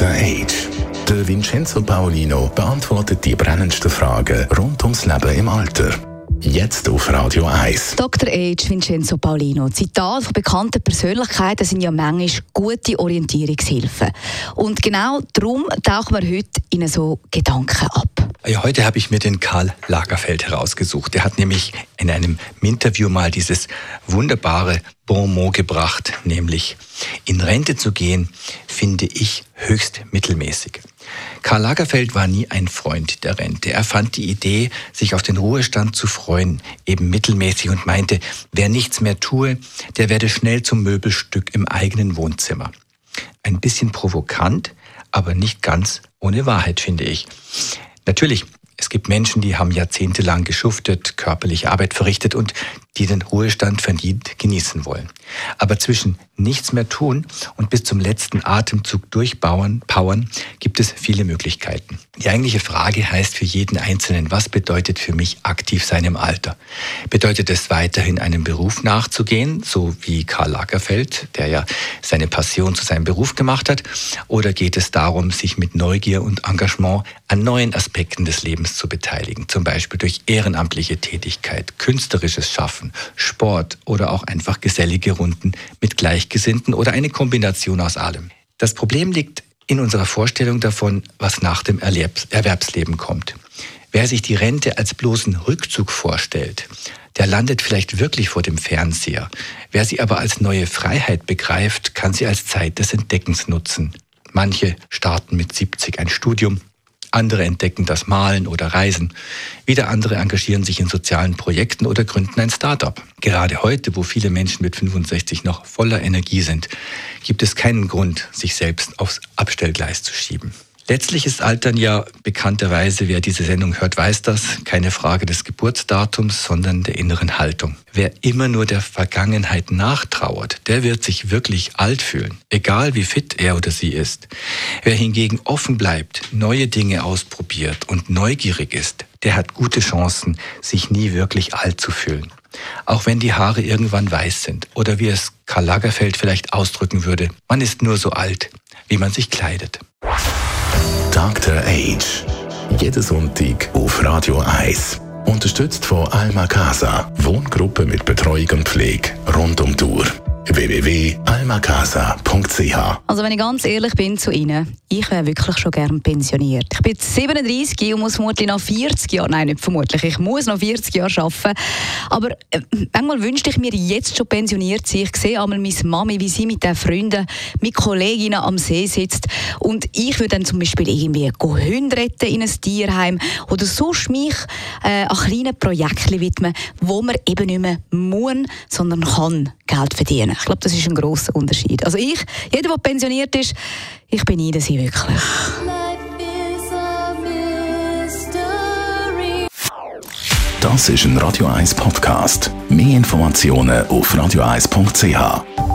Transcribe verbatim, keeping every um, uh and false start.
Age. Der Vincenzo Paolino beantwortet die brennendsten Fragen rund ums Leben im Alter. Jetzt auf Radio eins. Doktor Age, Vincenzo Paolino. Zitate von bekannten Persönlichkeiten sind ja manchmal gute Orientierungshilfen. Und genau darum tauchen wir heute in so Gedanken ab. Ja, heute habe ich mir den Karl Lagerfeld herausgesucht. Der hat nämlich in einem Interview mal dieses wunderbare Bonmot gebracht, nämlich: In Rente zu gehen, finde ich höchst mittelmäßig. Karl Lagerfeld war nie ein Freund der Rente. Er fand die Idee, sich auf den Ruhestand zu freuen, eben mittelmäßig und meinte, wer nichts mehr tue, der werde schnell zum Möbelstück im eigenen Wohnzimmer. Ein bisschen provokant, aber nicht ganz ohne Wahrheit, finde ich. Natürlich, es gibt Menschen, die haben jahrzehntelang geschuftet, körperliche Arbeit verrichtet und die den Ruhestand verdient genießen wollen. Aber zwischen nichts mehr tun und bis zum letzten Atemzug durchpowern powern, gibt es viele Möglichkeiten. Die eigentliche Frage heißt für jeden Einzelnen: Was bedeutet für mich aktiv sein im Alter? Bedeutet es weiterhin einem Beruf nachzugehen, so wie Karl Lagerfeld, der ja seine Passion zu seinem Beruf gemacht hat? Oder geht es darum, sich mit Neugier und Engagement an neuen Aspekten des Lebens zu beteiligen, zum Beispiel durch ehrenamtliche Tätigkeit, künstlerisches Schaffen, Sport oder auch einfach gesellige Runden mit Gleichgesinnten oder eine Kombination aus allem? Das Problem liegt in unserer Vorstellung davon, was nach dem Erwerbsleben kommt. Wer sich die Rente als bloßen Rückzug vorstellt, der landet vielleicht wirklich vor dem Fernseher. Wer sie aber als neue Freiheit begreift, kann sie als Zeit des Entdeckens nutzen. Manche starten mit siebzig ein Studium, andere entdecken das Malen oder Reisen. Wieder andere engagieren sich in sozialen Projekten oder gründen ein Start-up. Gerade heute, wo viele Menschen mit fünfundsechzig noch voller Energie sind, gibt es keinen Grund, sich selbst aufs Abstellgleis zu schieben. Letztlich ist Altern ja bekannterweise, wer diese Sendung hört, weiß das, keine Frage des Geburtsdatums, sondern der inneren Haltung. Wer immer nur der Vergangenheit nachtrauert, der wird sich wirklich alt fühlen, egal wie fit er oder sie ist. Wer hingegen offen bleibt, neue Dinge ausprobiert und neugierig ist, der hat gute Chancen, sich nie wirklich alt zu fühlen. Auch wenn die Haare irgendwann weiß sind oder wie es Karl Lagerfeld vielleicht ausdrücken würde: Man ist nur so alt, wie man sich kleidet. Doktor Age. Jeden Sonntag auf Radio eins. Unterstützt von Alma Casa. Wohngruppe mit Betreuung und Pflege rund um die Uhr. w w w punkt alma casa punkt c h. Also wenn ich ganz ehrlich bin zu Ihnen, ich wäre wirklich schon gern pensioniert. Ich bin jetzt siebenunddreissig und muss vermutlich noch vierzig Jahre, nein, nicht vermutlich, ich muss noch vierzig Jahre arbeiten. Aber äh, manchmal wünschte ich mir jetzt schon pensioniert zu sein. Ich sehe einmal meine Mami, wie sie mit den Freunden, mit Kolleginnen am See sitzt. Und ich würde dann zum Beispiel irgendwie Hunde retten in ein Tierheim oder sonst mich äh, an kleinen Projekten widmen, wo man eben nicht mehr muss, sondern kann Geld verdienen. Ich glaube, das ist ein grosser Unterschied. Also ich, jeder, der pensioniert ist, ich beneide sie wirklich. Das ist ein Radio eins Podcast. Mehr Informationen auf radio eins punkt c h.